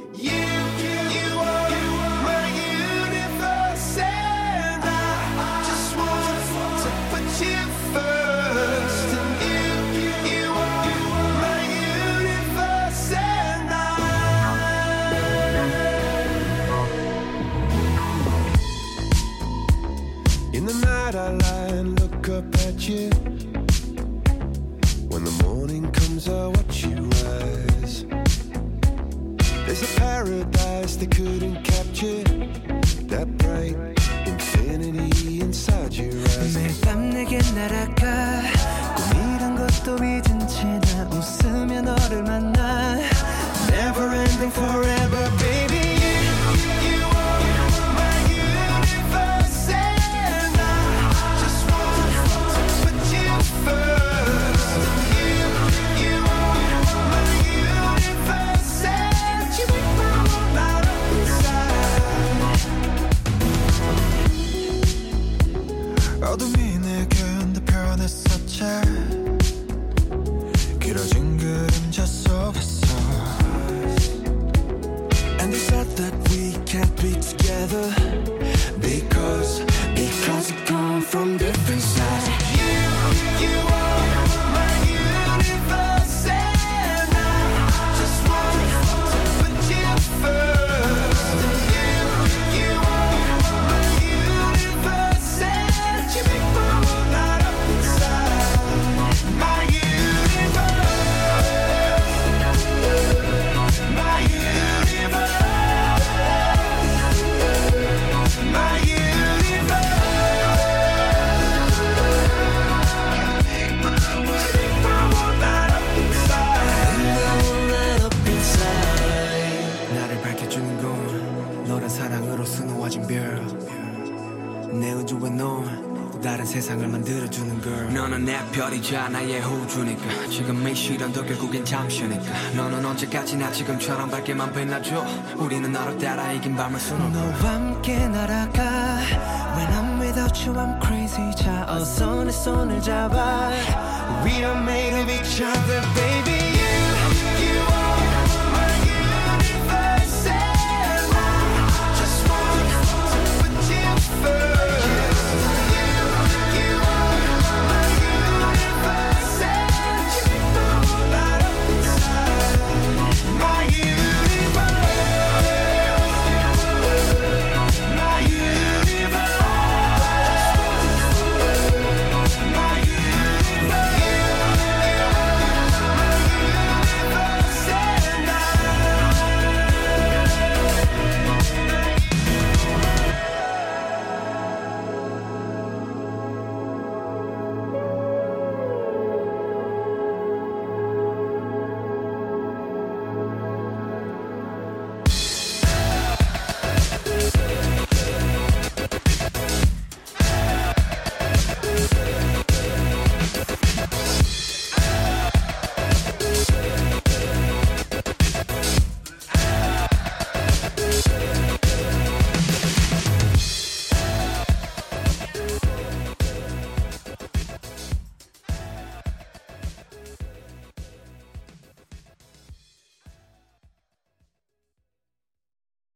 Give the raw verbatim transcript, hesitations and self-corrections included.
In the night I lie and look up at you. When the morning comes I watch you rise. There's a paradise they couldn't capture. That bright infinity inside your eyes. 매일 밤 내게 날아가 꿈이란 것도 잊은 채 나 웃으며 너를 만나. Never ending forever baby. 어둠이 내게 흔들편했었지. 길어진 그림자 속에서. And they said that we can't be together Because, because we come from different sides. You, you are my universe and I just want to put you first. You, you are my universe and you make my world light up inside. My universe, my universe, my universe. Make my world light up inside. Light up inside. 나를 밝혀주는 건 너란 사랑으로 수놓아진 별. 내 우주에 넌 또 다른 세상을 만들어주는 걸. 너는 내 별이자 나의 호주니까 지금 이 시련도 결국엔 잠시니까. 너는 언제까지나 지금처럼 밝게만 빛나줘. 우리는 너를 따라 이긴 밤을 수놓고 너와 함께 날아가. When I'm without you I'm crazy. 자 어서 내 손을 잡아. We are made of each other baby.